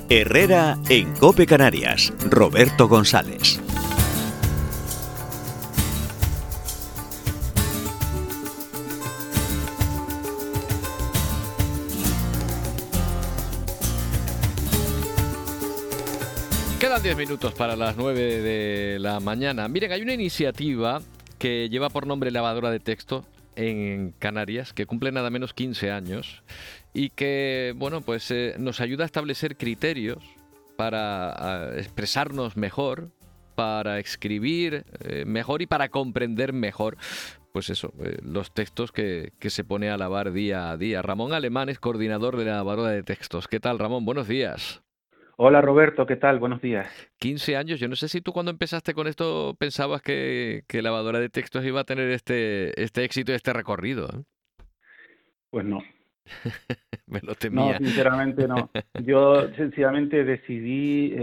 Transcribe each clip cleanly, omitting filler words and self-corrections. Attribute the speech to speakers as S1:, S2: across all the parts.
S1: Herrera en COPE Canarias. Roberto González.
S2: Quedan 10 minutos para las 9 de la mañana. Miren, hay una iniciativa que lleva por nombre Lavadora de Texto en Canarias, que cumple nada menos 15 años y que, bueno, pues nos ayuda a establecer criterios para expresarnos mejor, para escribir mejor y para comprender mejor, pues eso, los textos que se pone a lavar día a día. Ramón Alemán es coordinador de la Lavadora de Textos. ¿Qué tal, Ramón? Buenos días.
S3: Hola Roberto, ¿qué tal? Buenos días.
S2: 15 años. Yo no sé si tú cuando empezaste con esto pensabas que Lavadora de Textos iba a tener este éxito y este recorrido, ¿eh?
S3: Pues no,
S2: Me lo
S3: no,
S2: temía.
S3: sinceramente no. Yo sencillamente decidí,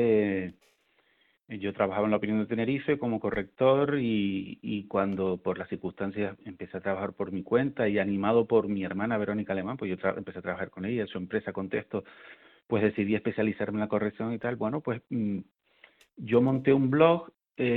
S3: yo trabajaba en la Opinión de Tenerife como corrector y cuando por las circunstancias empecé a trabajar por mi cuenta y animado por mi hermana Verónica Alemán, pues yo empecé a trabajar con ella en su empresa Contexto, pues decidí especializarme en la corrección y tal. Bueno, pues yo monté un blog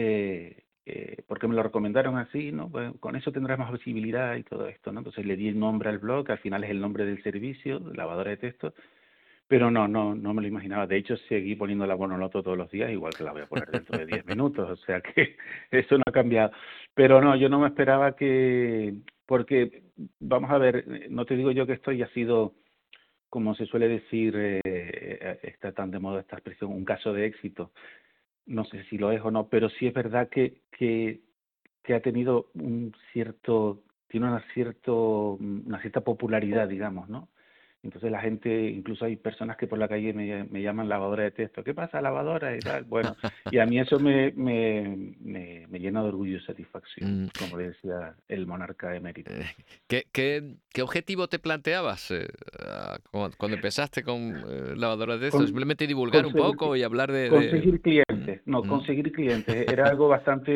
S3: porque me lo recomendaron así, ¿no? Pues con eso tendrás más visibilidad y todo esto, ¿no? Entonces le di el nombre al blog, que al final es el nombre del servicio, lavadora de texto, pero no me lo imaginaba. De hecho, seguí poniendo la Bonoloto todos los días, igual que la voy a poner dentro de 10 minutos, o sea que eso no ha cambiado. Pero no, yo no me esperaba porque, vamos a ver, no te digo yo que esto ya ha sido, como se suele decir, está tan de moda esta expresión, un caso de éxito. No sé si lo es o no, pero sí es verdad que ha tenido tiene una cierta popularidad, digamos, ¿no? Entonces la gente, incluso hay personas que por la calle me llaman lavadora de texto. ¿Qué pasa, lavadora? Y tal. Bueno, y a mí eso me llena de orgullo y satisfacción,
S2: Mm,
S3: como le decía el monarca emérito.
S2: eh, ¿qué objetivo te planteabas cuando empezaste con Lavadora de Textos?
S3: Con,
S2: ¿Simplemente divulgar un
S3: conseguir,
S2: poco y hablar de...
S3: conseguir
S2: Mm,
S3: clientes, no,
S2: mm,
S3: conseguir clientes. Era algo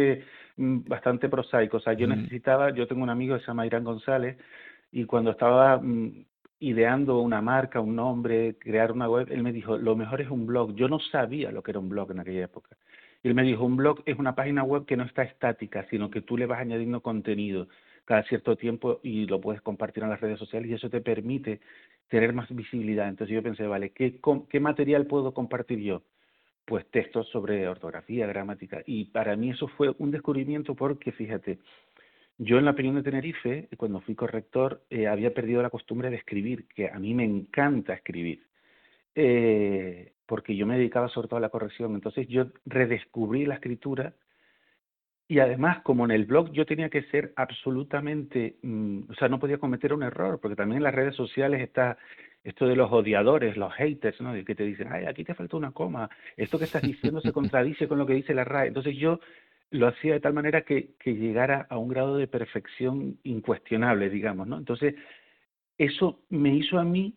S3: bastante prosaico. O sea,
S2: mm.
S3: yo tengo un amigo que se llama Irán González, y cuando estaba ideando una marca, un nombre, crear una web, él me dijo, lo mejor es un blog. Yo no sabía lo que era un blog en aquella época. Y él me dijo, un blog es una página web que no está estática, sino que tú le vas añadiendo contenido cada cierto tiempo y lo puedes compartir en las redes sociales y eso te permite tener más visibilidad. Entonces yo pensé, vale, ¿qué material puedo compartir yo? Pues textos sobre ortografía, gramática. Y para mí eso fue un descubrimiento porque, fíjate, yo en la opinión de Tenerife, cuando fui corrector, había perdido la costumbre de escribir, que a mí me encanta escribir, porque yo me dedicaba sobre todo a la corrección. Entonces yo redescubrí la escritura y además, como en el blog yo tenía que ser absolutamente, o sea, no podía cometer un error, porque también en las redes sociales está esto de los odiadores, los haters, ¿no? Que te dicen, ay, aquí te falta una coma, esto que estás diciendo se contradice con lo que dice la RAE. Entonces yo lo hacía de tal manera que llegara a un grado de perfección incuestionable, digamos, ¿no? Entonces eso me hizo a mí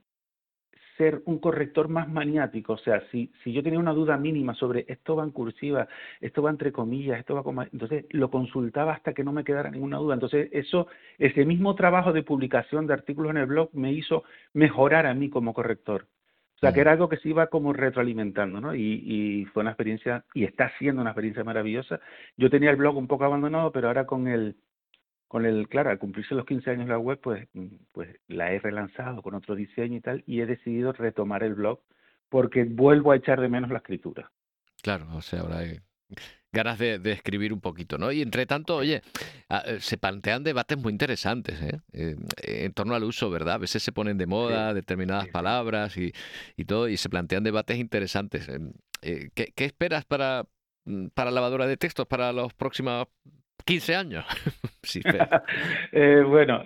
S3: ser un corrector más maniático. O sea, si yo tenía una duda mínima sobre esto va en cursiva, esto va entre comillas, esto va como... Entonces lo consultaba hasta que no me quedara ninguna duda. Entonces ese mismo trabajo de publicación de artículos en el blog me hizo mejorar a mí como corrector. O sea, que
S2: Mm.
S3: era algo que se iba como retroalimentando, ¿no? Y fue una experiencia, y está siendo una experiencia maravillosa. Yo tenía el blog un poco abandonado, pero ahora claro, al cumplirse los 15 años la web, pues la he relanzado con otro diseño y tal, y he decidido retomar el blog porque vuelvo a echar de menos la escritura.
S2: Claro, o sea, ahora hay ganas de escribir un poquito, ¿no? Y entre tanto,
S3: Sí,
S2: oye, se plantean debates muy interesantes, ¿eh? En torno al uso, ¿verdad? A veces se ponen de
S3: sí,
S2: moda determinadas
S3: sí, sí.
S2: palabras y todo, y se plantean debates interesantes. ¿Qué esperas para lavadora de textos para los próximos 15 años? Sí, espera.
S3: Bueno,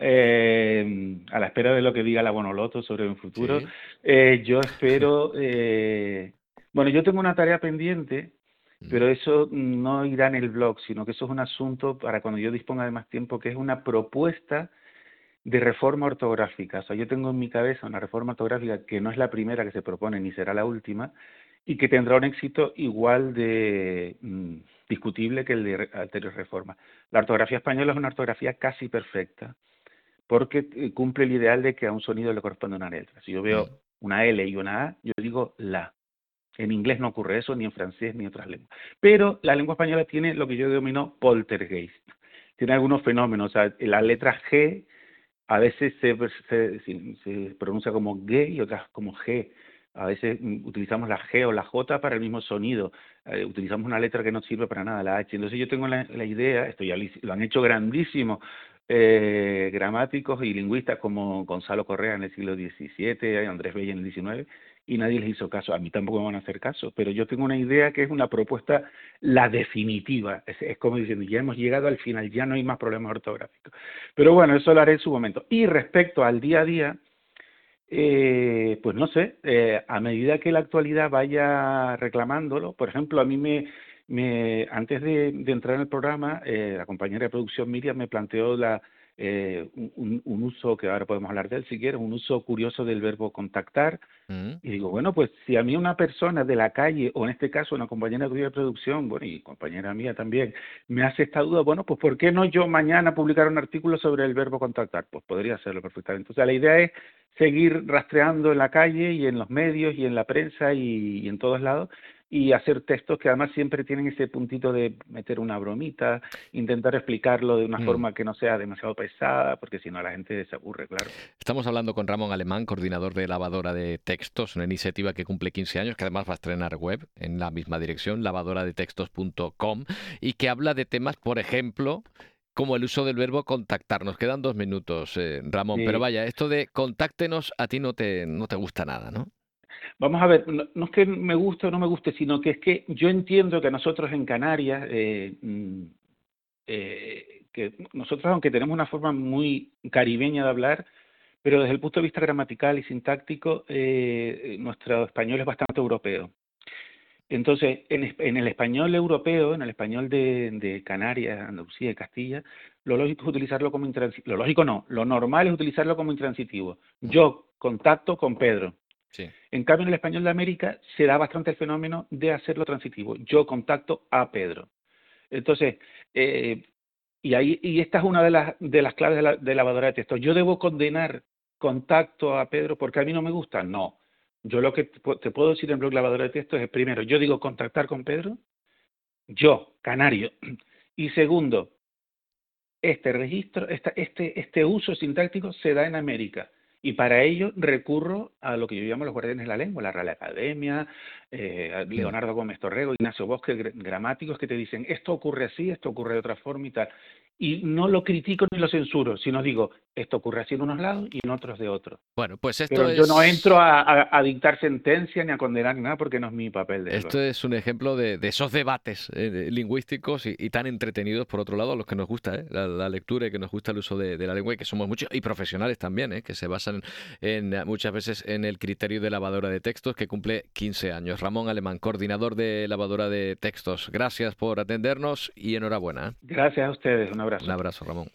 S3: a la espera de lo que diga la Bonoloto sobre un futuro,
S2: Sí.
S3: yo espero, bueno, yo tengo una tarea pendiente,
S2: Mm.
S3: pero eso no irá en el blog, sino que eso es un asunto para cuando yo disponga de más tiempo, que es una propuesta de reforma ortográfica. O sea, yo tengo en mi cabeza una reforma ortográfica que no es la primera que se propone ni será la última y que tendrá un éxito igual de discutible que el de anterior reforma. La ortografía española es una ortografía casi perfecta porque cumple el ideal de que a un sonido le corresponde una letra. Si yo
S2: Mm.
S3: veo una L y una A, yo digo la. En inglés no ocurre eso, ni en francés, ni en otras lenguas. Pero la lengua española tiene lo que yo denomino poltergeist. Tiene algunos fenómenos. O sea, la letra G a veces se pronuncia como G y otras como G. A veces utilizamos la G o la J para el mismo sonido. Utilizamos una letra que no sirve para nada, la H. Entonces yo tengo la idea, esto ya lo han hecho grandísimos gramáticos y lingüistas como Gonzalo Correa en el siglo XVII, Andrés Bello en el XIX, y nadie les hizo caso. A mí tampoco me van a hacer caso, pero yo tengo una idea que es una propuesta, la definitiva. Es como diciendo, ya hemos llegado al final, ya no hay más problemas ortográficos. Pero bueno, eso lo haré en su momento. Y respecto al día a día, pues no sé, a medida que la actualidad vaya reclamándolo, por ejemplo, a mí antes de entrar en el programa, la compañera de producción Miriam me planteó un uso, que ahora podemos hablar de él si quieres, un uso curioso del verbo contactar. Y digo, bueno, pues si a mí una persona de la calle, o en este caso una compañera tuya de producción, bueno, y compañera mía también, me hace esta duda, bueno, pues ¿por qué no yo mañana publicar un artículo sobre el verbo contactar? Pues podría hacerlo perfectamente. O sea, la idea es seguir rastreando en la calle y en los medios y en la prensa y en todos lados, y hacer textos que además siempre tienen ese puntito de meter una bromita, intentar explicarlo de una
S2: Mm.
S3: forma que no sea demasiado pesada, porque si no la gente se aburre, claro.
S2: Estamos hablando con Ramón Alemán, coordinador de Lavadora de Textos, una iniciativa que cumple 15 años, que además va a estrenar web en la misma dirección, lavadoradetextos.com, y que habla de temas, por ejemplo, como el uso del verbo contactar. Nos quedan 2 minutos, Ramón, pero
S3: Sí.
S2: vaya, esto de contáctenos a ti no te gusta nada, ¿no?
S3: Vamos a ver, no, no es que me guste o no me guste, sino que es que yo entiendo que nosotros en Canarias, que nosotros, aunque tenemos una forma muy caribeña de hablar, pero desde el punto de vista gramatical y sintáctico, nuestro español es bastante europeo. Entonces, en el español europeo, en el español de Canarias, Andalucía y Castilla, lo lógico es utilizarlo como intransitivo. Lo lógico no, lo normal es utilizarlo como intransitivo.
S2: Mm.
S3: Yo contacto con Pedro.
S2: Sí.
S3: En cambio, en el español de América se da bastante el fenómeno de hacerlo transitivo. Yo contacto a Pedro. Entonces, eh, y esta es una de las claves de lavadora de textos. ¿Yo debo condenar contacto a Pedro porque a mí no me gusta? No. Yo lo que te puedo decir en blog lavadora de textos es, primero, yo digo contactar con Pedro, yo, canario. Y segundo, este registro, este uso sintáctico se da en América. Y para ello recurro a lo que yo llamo los guardianes de la lengua, la Real Academia,
S2: Mm.
S3: Leonardo Gómez Torrego, Ignacio Bosque, gramáticos que te dicen esto ocurre así, esto ocurre de otra forma y tal. Y no lo critico ni lo censuro, sino digo, esto ocurre así en unos lados y en otros de otros.
S2: Bueno, pues
S3: Pero yo no entro a dictar sentencia ni a condenar nada porque no es mi papel, desde
S2: esto
S3: luego.
S2: es un ejemplo de esos debates lingüísticos y tan entretenidos, por otro lado, a los que nos gusta la lectura y que nos gusta el uso de la lengua y que somos muchos, y profesionales también, que se basan muchas veces en el criterio de lavadora de textos, que cumple 15 años. Ramón Alemán, coordinador de Lavadora de Textos, gracias por atendernos y enhorabuena.
S3: Gracias a ustedes, un
S2: Un
S3: abrazo.
S2: abrazo, Ramón.